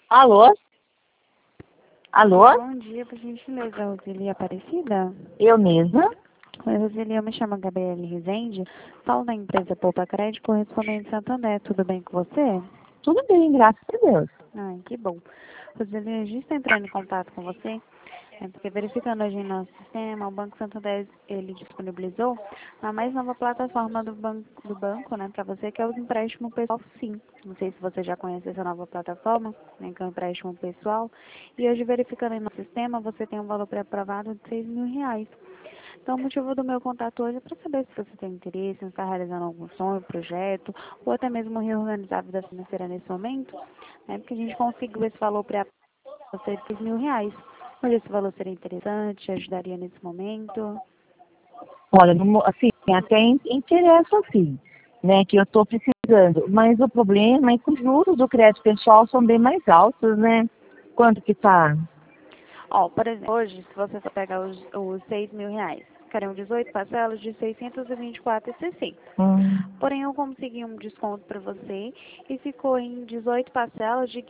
Alô? Alô? Bom dia, por gentileza, Roseli Aparecida. Eu mesma? Oi, Roseli, eu me chamo Gabriele Rezende, falo da empresa Poupa Crédito, correspondente Santander. Tudo bem com você? Tudo bem, graças a Deus. Ai, que bom. Roseli, a gente está entrando em contato com você, porque verificando hoje em nosso sistema, o Banco Santander, ele disponibilizou a mais nova plataforma do banco, né, para você, que é o empréstimo pessoal Sim. Não sei se você já conhece essa nova plataforma, né, que é o empréstimo pessoal. E hoje, verificando em nosso sistema, você tem um valor pré-aprovado de R$ 6.000. Então, o motivo do meu contato hoje é para saber se você tem interesse em estar realizando algum sonho, projeto, ou até mesmo reorganizar a vida financeira nesse momento, né? Porque a gente conseguiu esse valor para você de R$ 6.000. Olha, esse valor seria interessante, ajudaria nesse momento. Olha, assim, até interessa sim, né, que eu estou precisando. Mas o problema é que os juros do crédito pessoal são bem mais altos, né? Quanto que tá? Ó, por exemplo, hoje, se você só pegar os R$ 6.000, ficariam 18 parcelas de R$ 624,60. Porém, eu consegui um desconto para você e ficou em 18 parcelas de R$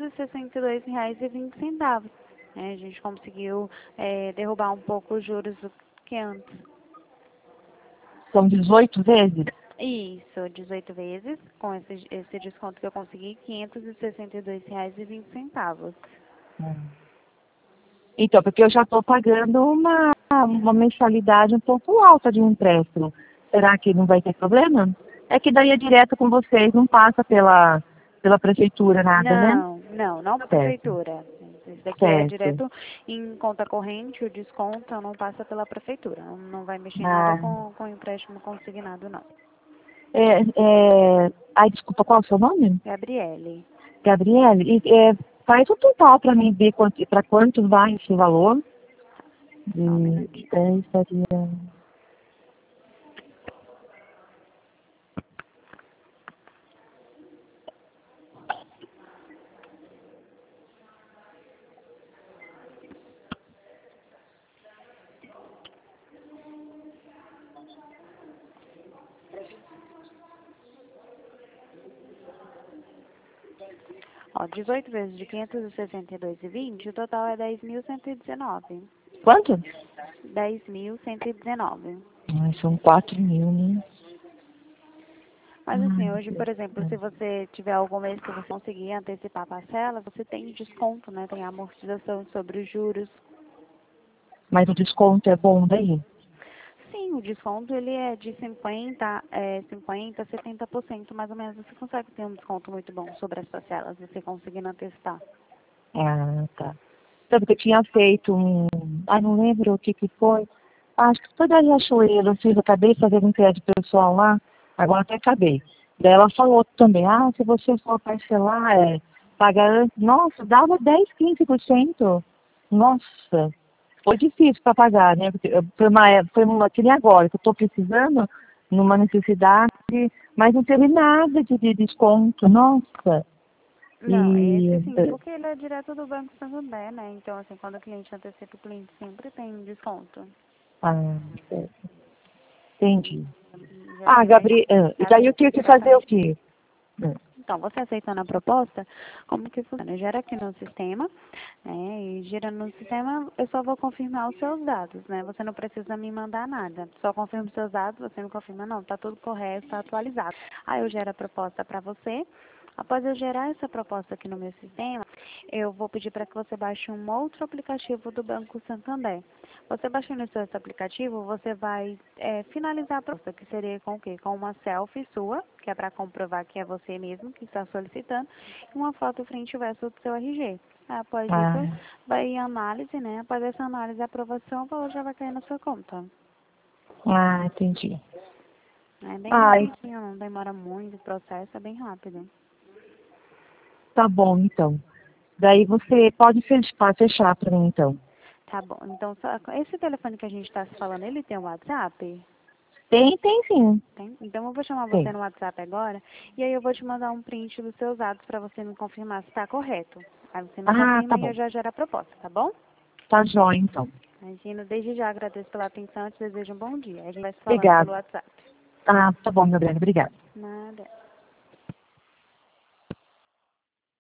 562,20. A gente conseguiu derrubar um pouco os juros do que antes. São 18 vezes? Isso, 18 vezes, com esse desconto que eu consegui, R$ 562,20. Hum. Então, porque eu já estou pagando uma mensalidade um pouco alta de um empréstimo. Será que não vai ter problema? É que daí é direto com vocês, não passa pela prefeitura nada, né? Não da Certo, prefeitura. Esse daqui é certo. direto em conta corrente, o desconto não passa pela prefeitura. Não vai mexer em nada Ah, com empréstimo consignado, não. ai, desculpa, qual é o seu nome? Gabriele. Gabriele, faz o total para mim ver para quanto vai esse valor. Só um De minutinho. 10 seria... Ó, 18 vezes de 562,20, o total é 10.119. Quanto? 10.119. Ai, são 4.000, né? Mas Ai, assim, meu hoje, Deus por do exemplo, céu. se você tiver algum mês que você conseguir antecipar a parcela, você tem desconto, né? Tem amortização sobre os juros. Mas o desconto é bom daí? Sim, o desconto ele é de 50, 70% mais ou menos. Você consegue ter um desconto muito bom sobre as parcelas, você conseguindo antecipar. Ah, tá. Sabe que eu tinha feito não lembro o que foi. Acho que foi da Riachuelo, eu acabei fazendo um crédito pessoal lá, agora até acabei. Daí ela falou também, se você for parcelar, pagar antes, nossa, dava 10, 15%. Nossa, foi difícil para pagar, né? Porque que nem agora, que eu estou precisando, numa necessidade, mas não teve nada de desconto, nossa. Não, esse E, sim, porque ele é direto do Banco Santander, né? Então, assim, quando o cliente antecipa, o cliente sempre tem desconto. ah, certo, entendi. Já E daí eu ajuda tenho que fazer o diretamente. quê? Então, você aceitando a proposta, como que funciona? Gera aqui no sistema, né? E gerando no sistema, eu só vou confirmar os seus dados, né? Você não precisa me mandar nada. Só confirma os seus dados, você me confirma, não, tá tudo correto, tá atualizado. Aí eu gero a proposta para você. Após eu gerar essa proposta aqui no meu sistema, eu vou pedir para que você baixe um outro aplicativo do Banco Santander. Você baixando esse aplicativo, você vai finalizar a proposta, que seria com o quê? Com uma selfie sua, que é para comprovar que é você mesmo que está solicitando, e uma foto frente e verso do seu RG. Após isso, Ah, vai em análise, né? Após essa análise e aprovação, o valor já vai cair na sua conta. entendi. É bem Ai, rapidinho, não demora muito, o processo é bem rápido. tá bom, então. Daí você pode fechar para mim, então. Tá bom, então esse telefone que a gente está se falando, ele tem um WhatsApp? Tem sim. Tem? Então eu vou chamar você Tem. no WhatsApp agora e aí eu vou te mandar um print dos seus dados para você me confirmar se está correto. Aí você me Tá confirma e eu bom. já gero a proposta, tá bom? Tá jóia, então. Imagino, desde já agradeço pela atenção e te desejo um bom dia. A gente vai se falando pelo Obrigada. WhatsApp. Tá bom, Gabriela. Obrigada. Nada.